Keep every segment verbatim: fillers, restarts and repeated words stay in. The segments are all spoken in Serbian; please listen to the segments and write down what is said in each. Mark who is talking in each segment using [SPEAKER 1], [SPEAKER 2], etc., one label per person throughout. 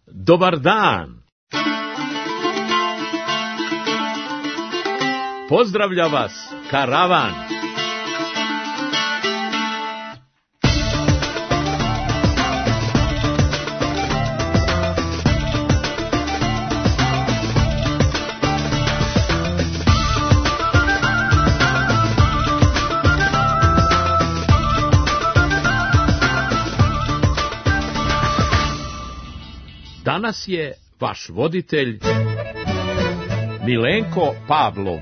[SPEAKER 1] Dobar dan! Pozdravlja vas karavan! Danas je vaš voditelj Milenko Pavlov.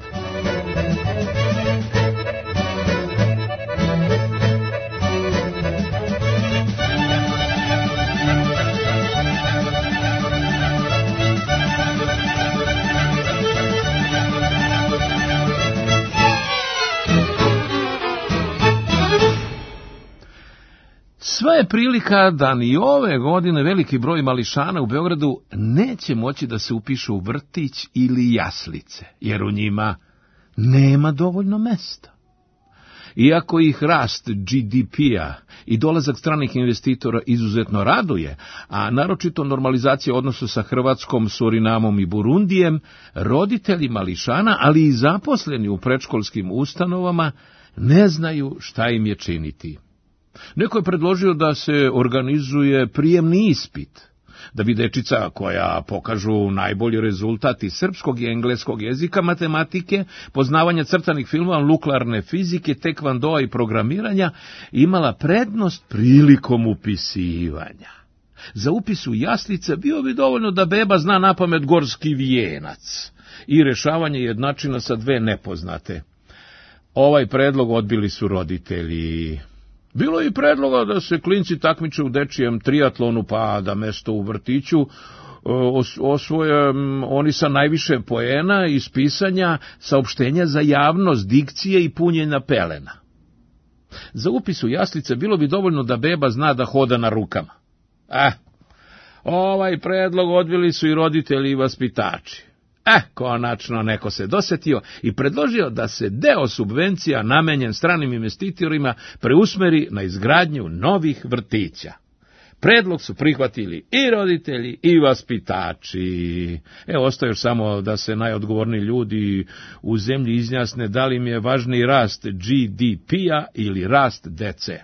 [SPEAKER 1] Sva je prilika da ni ove godine veliki broj mališana u Beogradu neće moći da se upiše u vrtić ili jaslice, jer u njima nema dovoljno mesta. Iako ih rast G D P-a i dolazak stranih investitora izuzetno raduje, a naročito normalizacija odnosa sa Hrvatskom, Surinamom i Burundijem, roditelji mališana, ali i zaposleni u predškolskim ustanovama, ne znaju šta im je činiti. Neko je predložio da se organizuje prijemni ispit, da bi dečica koja pokažu najbolji rezultat iz srpskog i engleskog jezika, matematike, poznavanja crtanih filmova, nuklearne fizike, tekvandoa i programiranja imala prednost prilikom upisivanja. Za upis u jaslice bio bi dovoljno da beba zna napamet gorski vijenac i rešavanje jednačina sa dve nepoznate. Ovaj predlog odbili su roditelji. Bilo je i predloga da se klinci takmiče u dečijem triatlonu, pa da mesto u vrtiću osvoje oni sa najviše poena iz pisanja saopštenja za javnost, dikcije i punjenja pelena. Za upis u jaslice bilo bi dovoljno da beba zna da hoda na rukama. Eh, ovaj predlog odbili su i roditelji i vaspitači. Eh, konačno neko se dosetio i predložio da se deo subvencija namenjen stranim investitorima preusmeri na izgradnju novih vrtića. Predlog su prihvatili i roditelji i vaspitači. Evo, ostaje još samo da se najodgovorniji ljudi u zemlji izjasne da li im je važniji rast G D P-a ili rast dece.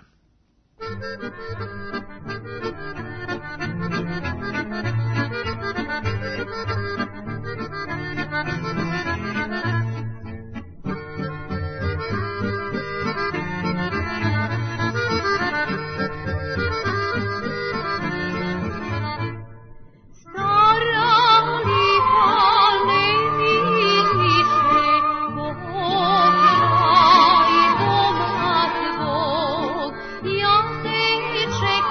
[SPEAKER 2] Check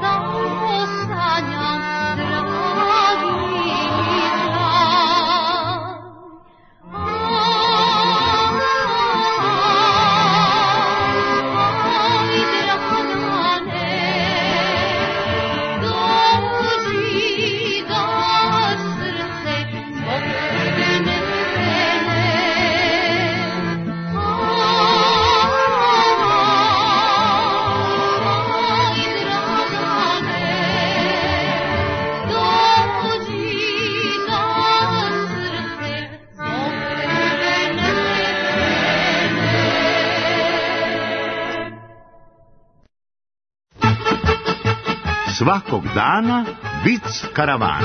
[SPEAKER 2] Svakog dana vic karavana.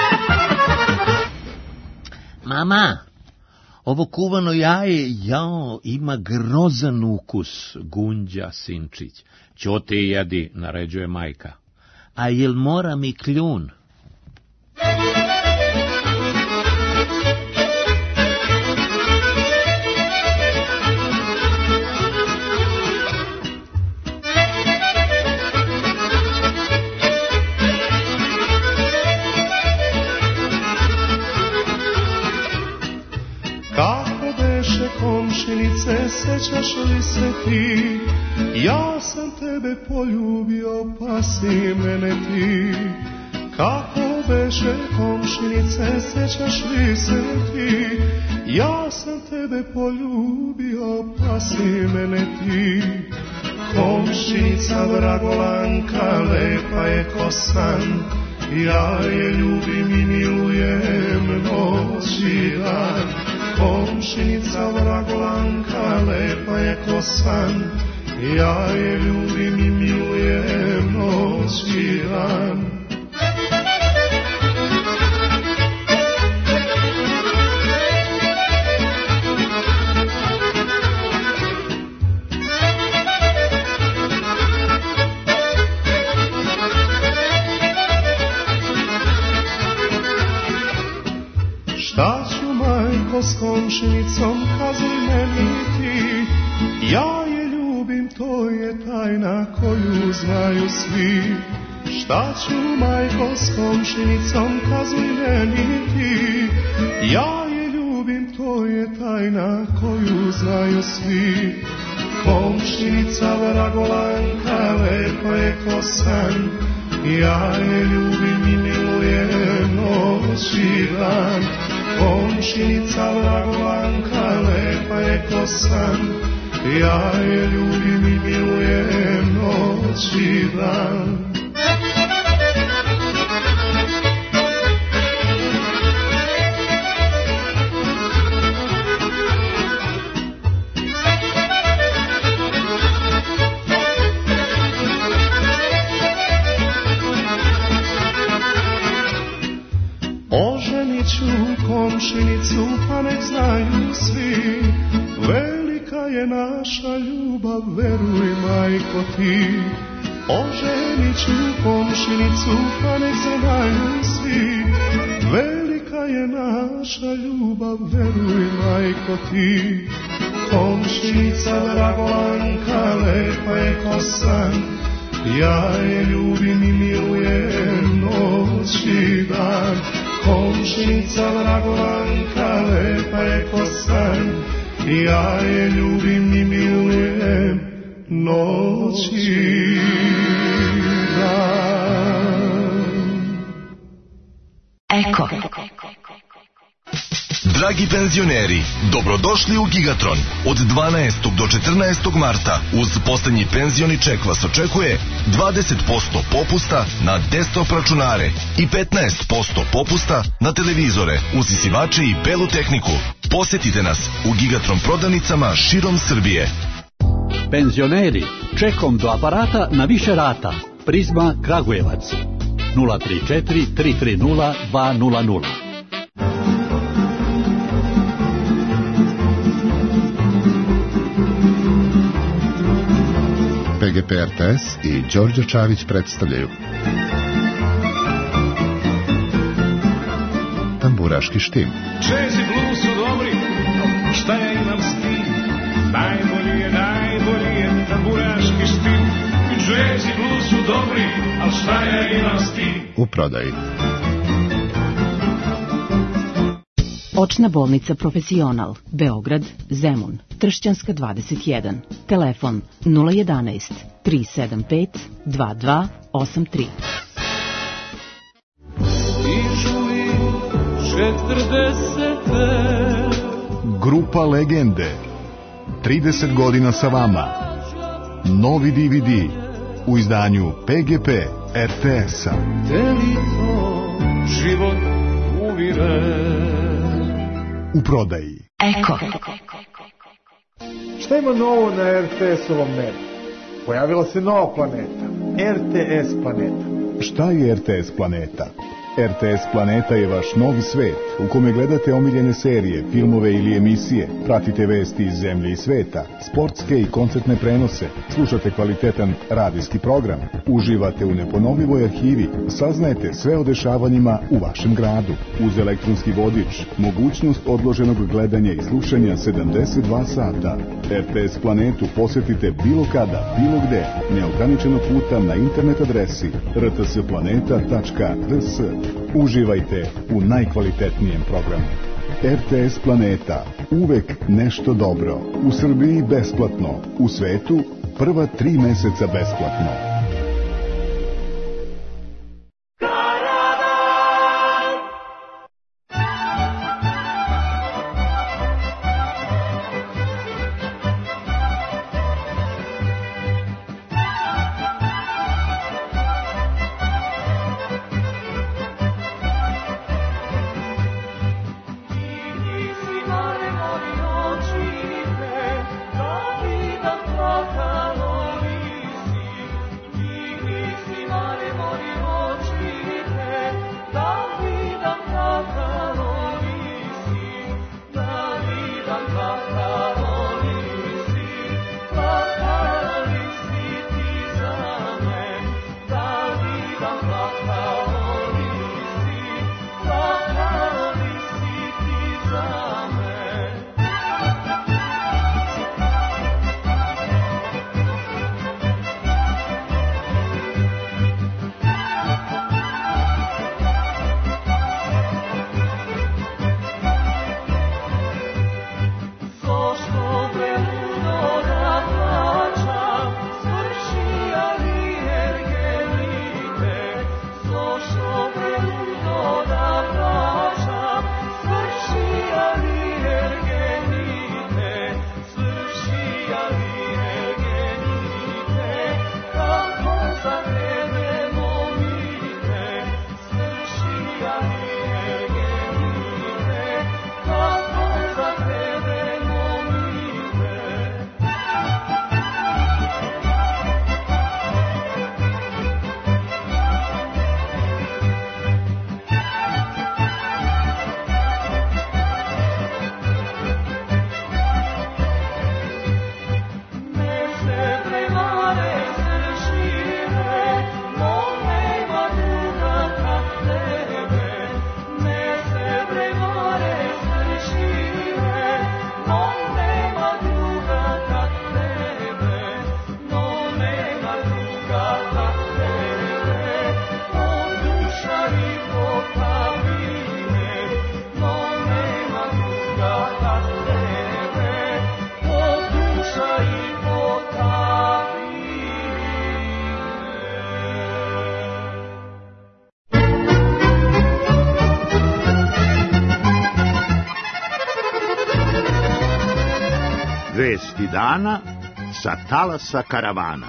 [SPEAKER 1] Mama, ovo kuvano jaje, jao, ima grozan ukus, gunđa Sinčić. Ćote jedi, naređuje majka. A jel mora mi kljun?
[SPEAKER 3] Komšinice, sećaš li se ti, ja sam tebe poljubio, pa si mene ti. Kako beše komšinice, sećaš li se ti, ja sam tebe poljubio, pa si mene ti. Komšinica Vragolanka, lepa je ko san, ja je ljubim i milujem noć i dan. Komšinica Vragolanka, lepa je ko san, ja je ljubim i milujem noć i dan. Šta ću, majko, s komšinicom, kazuj meni ti, ja je ljubim, to je tajna koju znaju svi. Šta ću, majko, s komšinicom, kazuj meni ti, ja je ljubim, to je tajna koju znaju svi. Komšinica Vragolanka, lepa je ko san, ja je ljubim i milujem noć i dan. Komšinica Vragolanka, lepa je ko san, ja je ljubim i milujem noć i dan. Komšinicu, pa nek znaju svi, velika je naša ljubav, veruj, majko, ti. Oženit ću komšinicu, pa nek znaju svi, velika je naša ljubav, veruj, majko, ti. Komšinica Vragolanka, lepa je ko san, ja je ljubim i milujem noć i dan. Komšinica Vragolanka, lepa je ko san, ja je ljubim i milujem noć i dan.
[SPEAKER 4] Eko. Dragi penzioneri, dobrodošli u Gigatron. Od dvanaestog do četrnaestog marta uz poslednji penzioni ček vas očekuje dvadeset posto popusta na desktop računare i petnaest posto popusta na televizore, usisivače i belu tehniku. Posetite nas u Gigatron prodavnicama širom Srbije.
[SPEAKER 5] Penzioneri, čekom do aparata na više rata. Prizma Kragujevac nula tri četiri tri tri nula dva nula nula.
[SPEAKER 6] P G P R T S i Đorđe Čavić predstavljaju Tamburaški štim.
[SPEAKER 7] Jazz i blues su dobri, šta ja imam s tim? Najbolji je, najbolji je tamburaški štim. Jazz Englezi blues su dobri, al šta ja imam s tim?
[SPEAKER 6] U prodaji.
[SPEAKER 8] Očna bolnica Profesional, Beograd, Zemun, Tršćanska dvadeset jedan. Telefon nula jedanaest tri sedam pet dva dva osam tri.
[SPEAKER 9] Grupa Legende. trideset godina sa vama. Novi D V D u izdanju P G P R T S-a.
[SPEAKER 3] Život uvire.
[SPEAKER 9] U prodaji.
[SPEAKER 8] Eko.
[SPEAKER 10] Šta ima novo na R T S-ovom nebu? Pojavila se nova planeta. R T S planeta.
[SPEAKER 9] Šta je R T S planeta? R T S planeta je vaš novi svet u kome gledate omiljene serije, filmove ili emisije, pratite vesti iz zemlje i sveta, sportske i koncertne prenose, slušate kvalitetan radijski program, uživate u neponovljivoj arhivi, saznajete sve o dešavanjima u vašem gradu. Uz elektronski vodič, mogućnost odloženog gledanja i slušanja sedamdeset dva sata. R T S planetu posetite bilo kada, bilo gde, neograničeno puta na internet adresi r t s planeta tačka r s. Uživajte u najkvalitetnijem programu. R T S planeta, uvek nešto dobro. U Srbiji besplatno, u svetu prva tri meseca besplatno.
[SPEAKER 2] Vesti dana sa talasa karavana.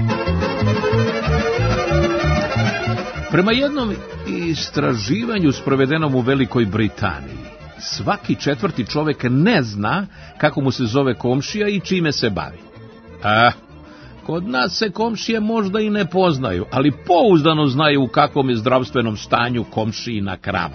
[SPEAKER 1] Prema jednom istraživanju sprovedenom u Velikoj Britaniji, svaki četvrti čovjek ne zna kako mu se zove komšija i čime se bavi. A, kod nas se komšije možda i ne poznaju, ali pouzdano znaju u kakvom je zdravstvenom stanju komšijina krava.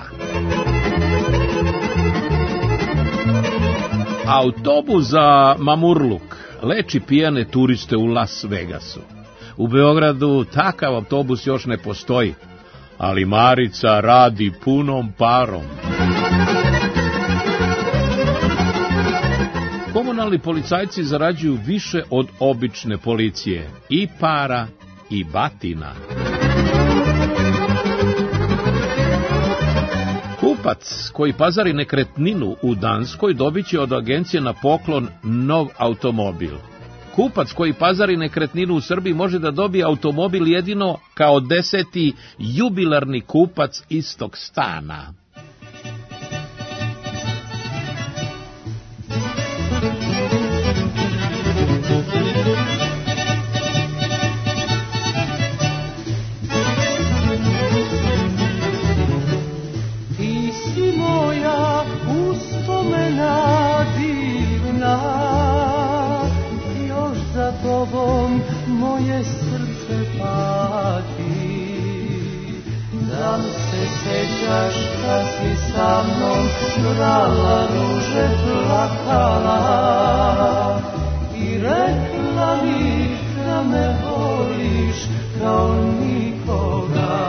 [SPEAKER 1] Autobus za mamurluk leči pijane turiste u Las Vegasu. U Beogradu takav autobus još ne postoji, ali Marica radi punom parom. Komunalni policajci zarađuju više od obične policije. I para, i batina. Kupac koji pazari nekretninu u Danskoj dobit će od agencije na poklon nov automobil. Kupac koji pazari nekretninu u Srbiji može da dobije automobil jedino kao deseti jubilarni kupac istog stana.
[SPEAKER 3] Ti si moja uspomena divna, još za tobom moje srce pati. Da li se sećaš da si sa mnom brala ruže, plakala i rekla mi da me voliš kao nikoga.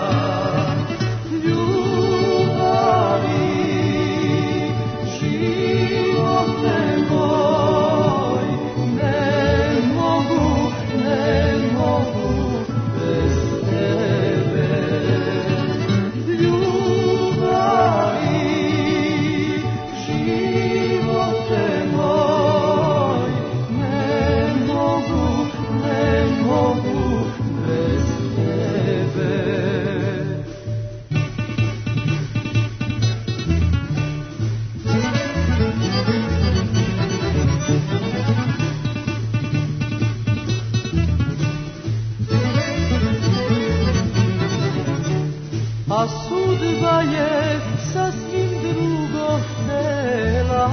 [SPEAKER 3] A sudba je sasvim drugo htela,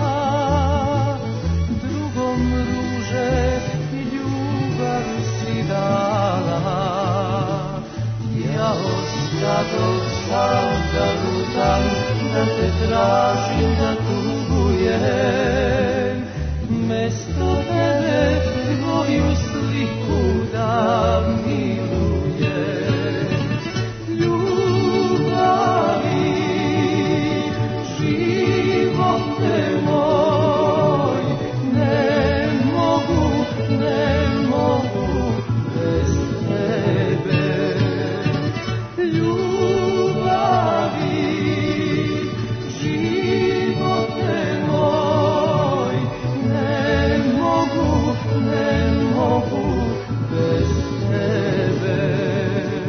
[SPEAKER 3] drugom ruže i ljubav si dala. Ja ostado sam da lutam, da te tražim, da tugujem, mesto tebe tvoju sliku da milujem.
[SPEAKER 11] Ne mogu bez tebe.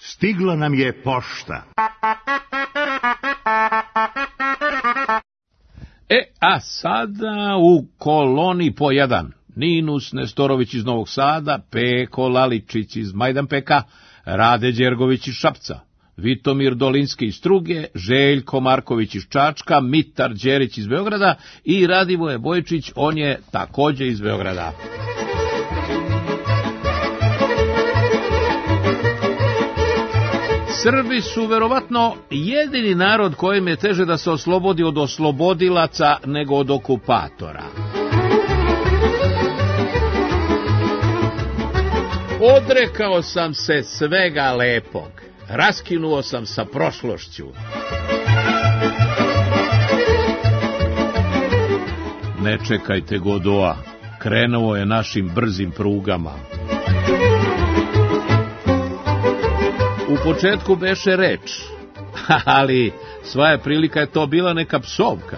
[SPEAKER 2] Stigla nam je pošta.
[SPEAKER 1] E, a sada u koloni po jedan. Ninus Nestorović iz Novog Sada, Peko Laličić iz Majdanpeka, Rade Đergović iz Šapca, Vitomir Dolinski iz Struge, Željko Marković iz Čačka, Mitar Đerić iz Beograda i Radivoje Bojčić, on je takođe iz Beograda. Srbi su verovatno jedini narod kojem je teže da se oslobodi od oslobodilaca nego od okupatora. Odrekao sam se svega lepog, raskinuo sam sa prošlošću. Ne čekajte Godoa, krenuo je našim brzim prugama. U početku beše reč, ali svaja prilika je to bila neka psovka.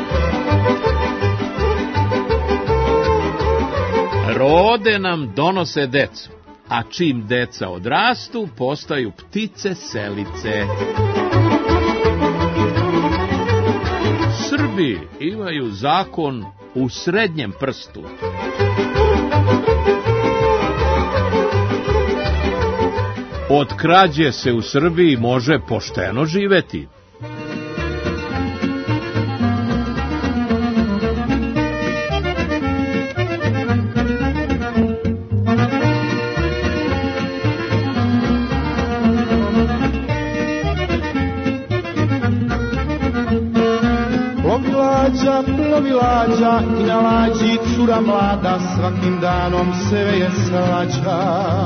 [SPEAKER 1] Rode nam donose decu, a čim deca odrastu, postaju ptice selice. Srbi imaju zakon u srednjem prstu. Od krađe se u Srbiji može pošteno živeti.
[SPEAKER 3] Plovilađa, plovilađa i na lađi cura mlada, svakim danom se veje slađa.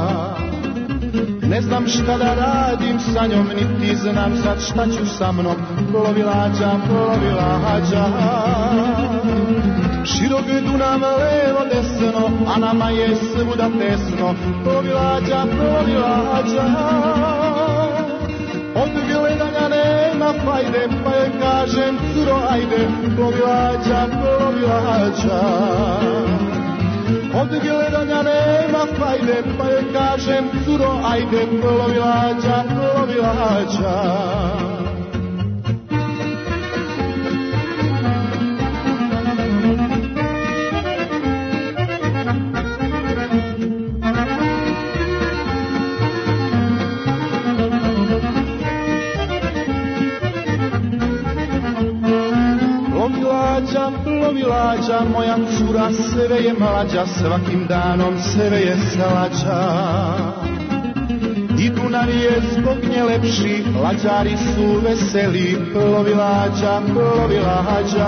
[SPEAKER 3] Ne znam šta da radim sa njom, niti znam sad šta ću sa mnom. Plovilađa, plovilađa, širok Dunav levo desno, a nama je svuda tesno. Plovilađa, plovilađa, od gledanja nema fajde, pa joj kažem curo ajde. Plovilađa, plovilađa, od gledanja nema fajde, pa joj kažem curo ajde. Plovilađa, plovilađa. Plovilađa, plovilađa, moja cura sve je mlađa, svakim danom sve je slađa. I Dunav je zbog nje lepši, lađari su veseli. Plovilađa, plovilađa,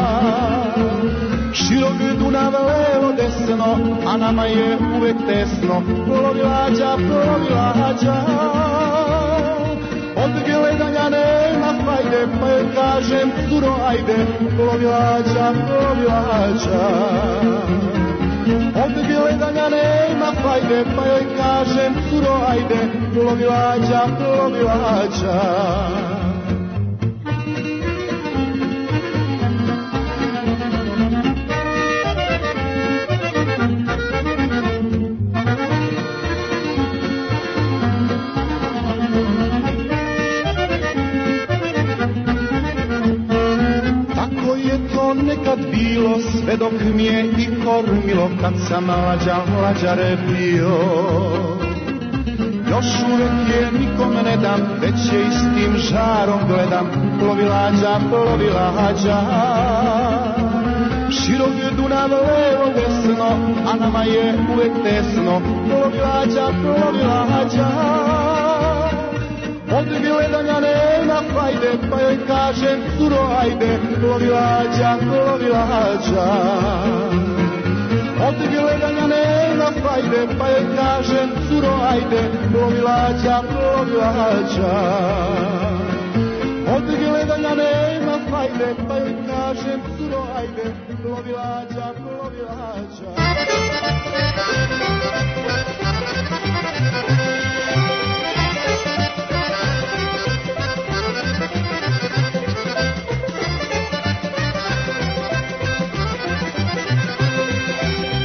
[SPEAKER 3] širok Dunav levo desno, a nama je uvek tesno. Plovilađa, plovilađa, od gledanja nema fajde, pa joj kažem curo ajde. Plovilađa, plovilađa, od gledanja nema fajde, pa joj kažem curo ajde. Plovilađa, plovilađa. Nekad bilo, sve dok mi je i kormilo, kad sam mlađa, mlađare bio. Još uvek je nikom ne dam, već je istim žarom gledam. Plovilađa, plovilađa, širok Dunav levo desno, a nama je uvek tesno. Plovilađa, plovilađa, od gledanja nema fajde, pa joj kažem curo ajde. Plovilađa, plovilađa, od gledanja nema fajde, pa joj kažem curo ajde. Plovilađa, plovilađa, od gledanja nema fajde, pa joj kažem curo ajde. Plovilađa, plovilađa.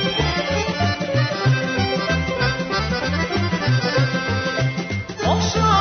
[SPEAKER 11] Ošao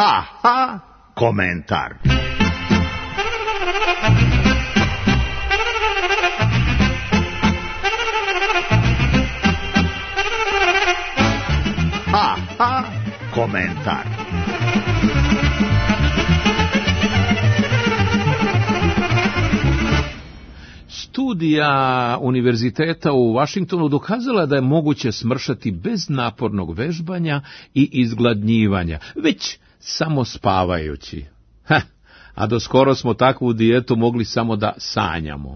[SPEAKER 2] Ha, ha, komentar. Ha, ha, komentar.
[SPEAKER 1] Studija univerziteta u Vašingtonu dokazala da je moguće smršati bez napornog vežbanja i izgladnjivanja, već samo spavajući. Ha, a do skoro smo takvu dijetu mogli samo da sanjamo.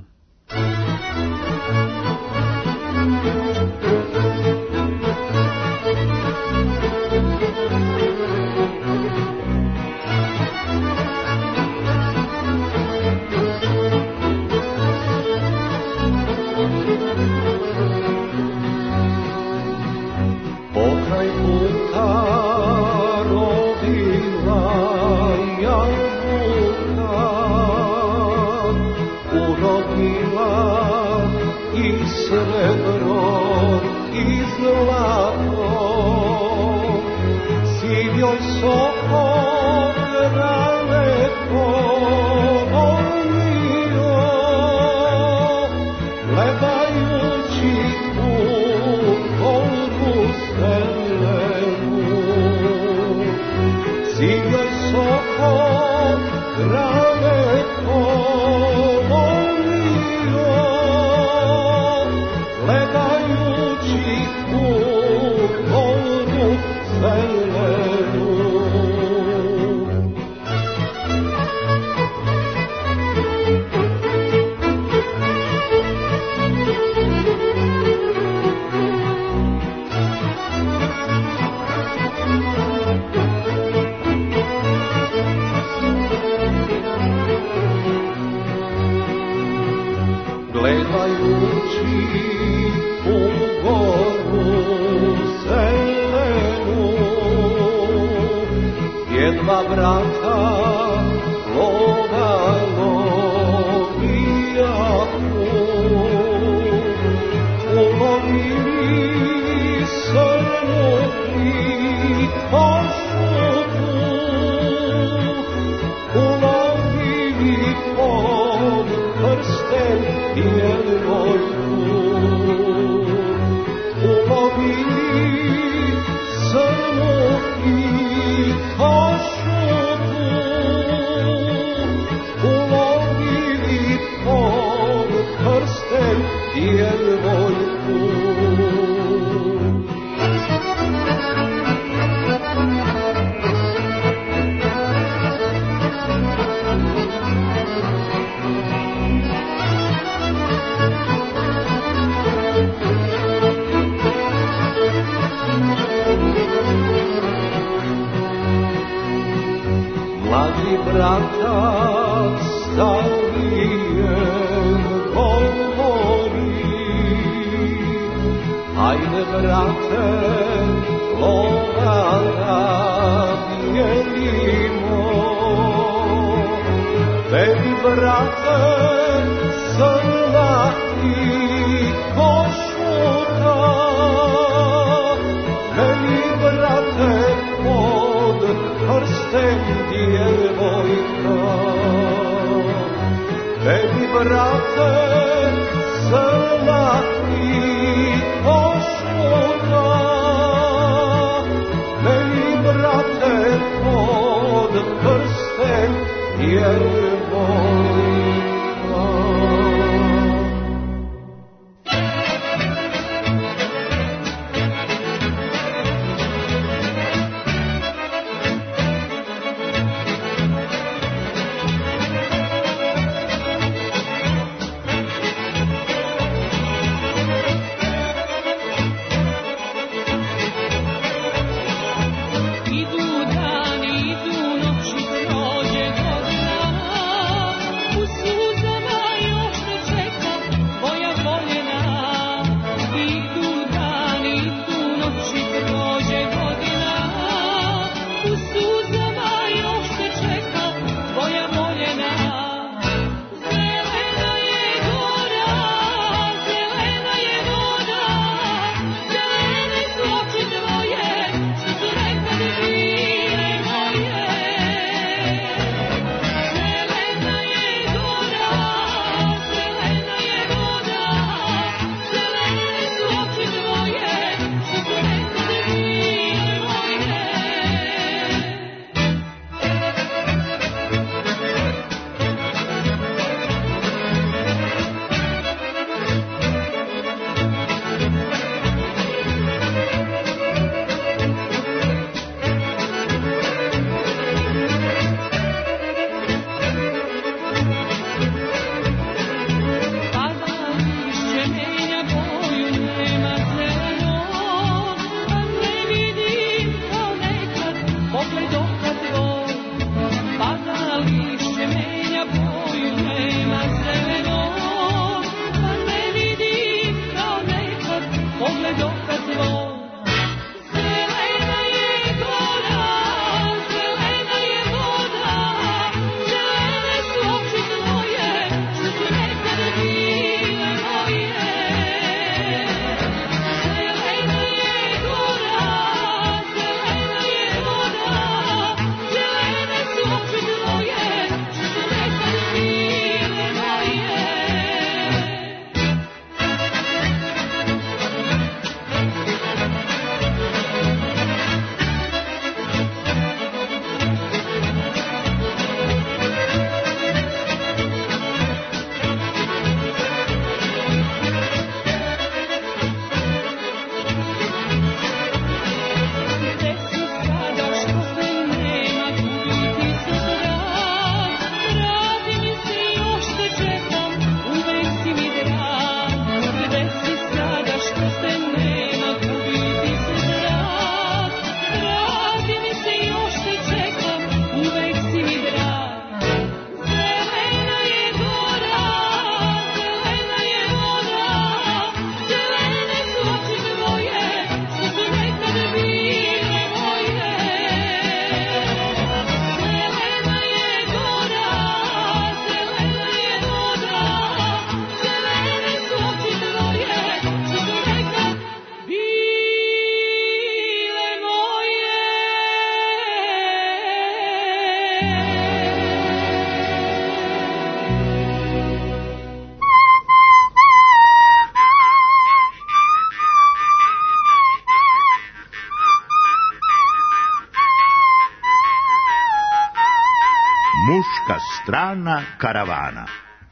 [SPEAKER 2] Američka strana karavana.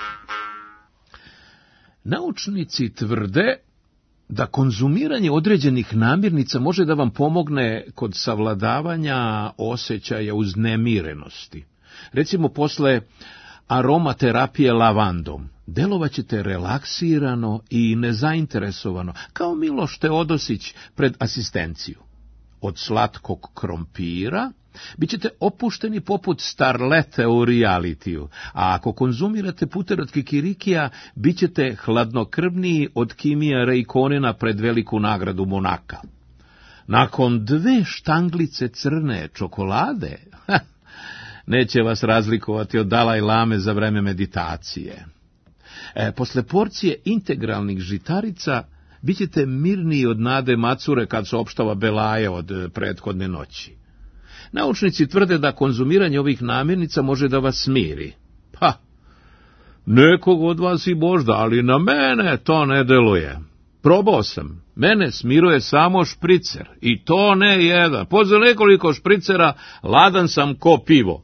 [SPEAKER 1] Naučnici tvrde da konzumiranje određenih namirnica može da vam pomogne kod savladavanja osjećaja uznemirenosti. Recimo, posle aromaterapije lavandom delovaćete relaksirano i nezainteresovano, kao Miloš Teodosić pred asistenciju. Od slatkog krompira bićete opušteni poput starlete u realitiju, a ako konzumirate puter od kikirikija, bićete hladnokrvniji od Kimija Rejkonina pred veliku nagradu Monaka. Nakon dve štanglice crne čokolade, ha, neće vas razlikovati od Dalaj Lame za vreme meditacije. E, posle porcije integralnih žitarica, bićete mirniji od Nade Macure kad saopštava Belaje od prethodne noći. Naučnici tvrde da konzumiranje ovih namirnica može da vas smiri. Pa, nekog od vas i možda, ali na mene to ne deluje. Probao sam, mene smiruje samo špricer, i to ne jedan. Posle nekoliko špricera ladan sam ko pivo.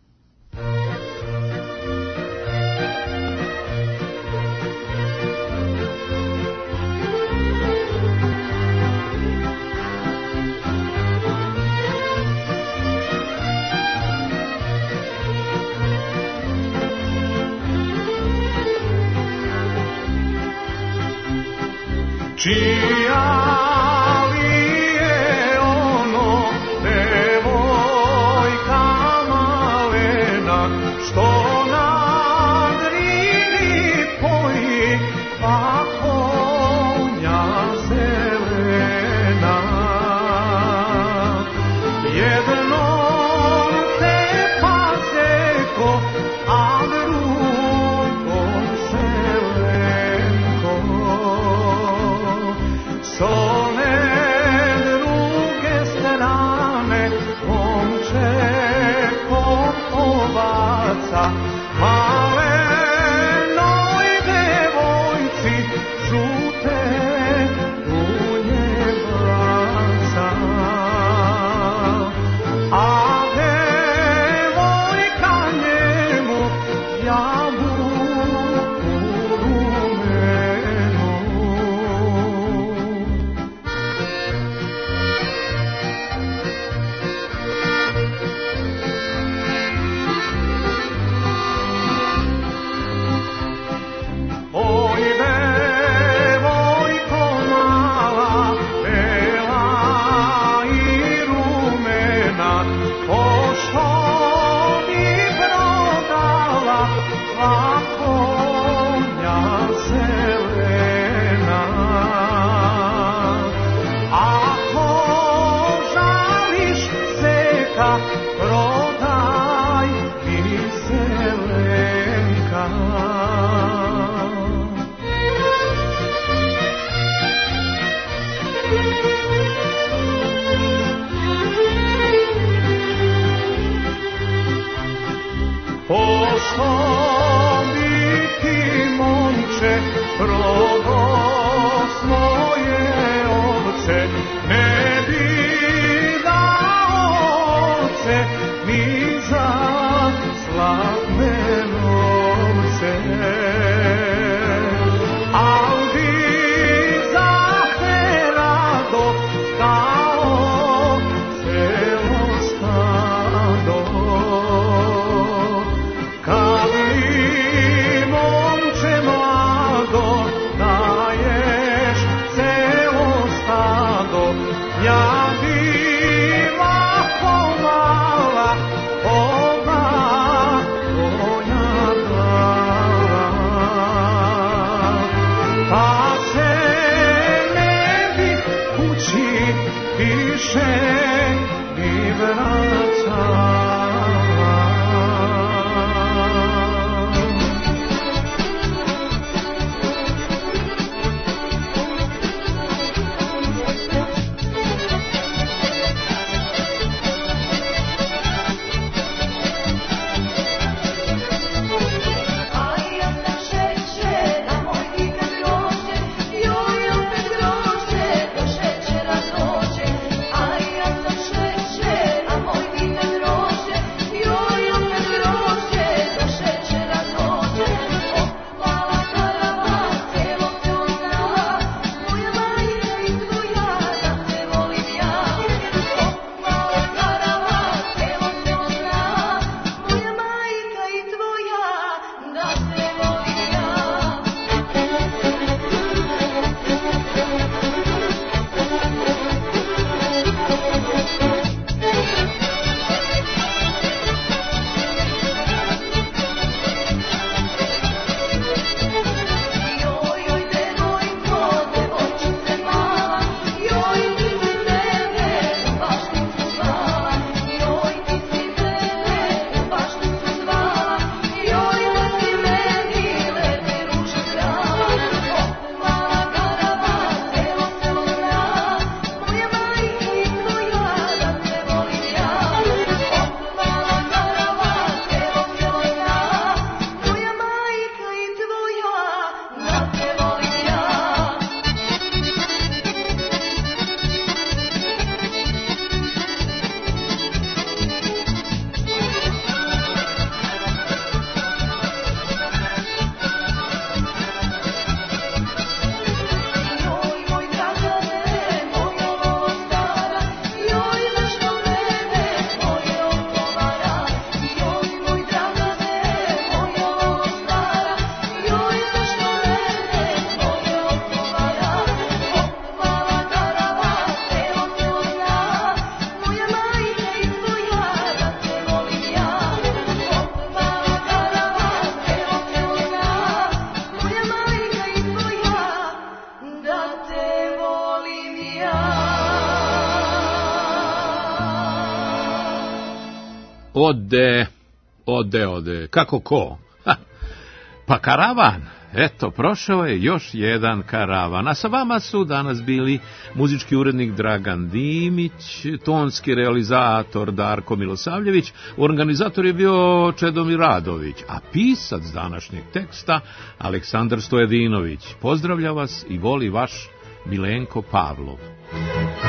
[SPEAKER 3] Čija li je ono devojka malena, što na Drini poji, pa konja zelena. Jednom te paseko, a drugom zelenko. S one druge strane momčekom ovaca, malenoj devojci žute dunje baca. A devojka njemu jabuku rumenu. Oj, devojko mala, bela i rumena, pošto bi prodala dva konja zelena. Ako žališ seka, prodaj mi zelenka. Pošto bi ti, momče, prodo svoje ovce, ne bi dao ovce ni za zlatne novce. Al bi za te rado dao celo stado. Kad mi, momče mlado, daješ celo stado, ja bila pomala, oba konja dala. Pa se ne bi kući više ni vraćala.
[SPEAKER 11] Aj, ja sam šećer, a moj vitamin rože,
[SPEAKER 1] Ode, ode, ode, kako ko? Ha, pa karavan, eto, prošao je još jedan karavan, a sa vama su danas bili muzički urednik Dragan Dimić, tonski realizator Darko Milosavljević, organizator je bio Čedomir Radović, a pisac današnjeg teksta Aleksandar Stojedinović. Pozdravlja vas i voli vaš Milenko Pavlov.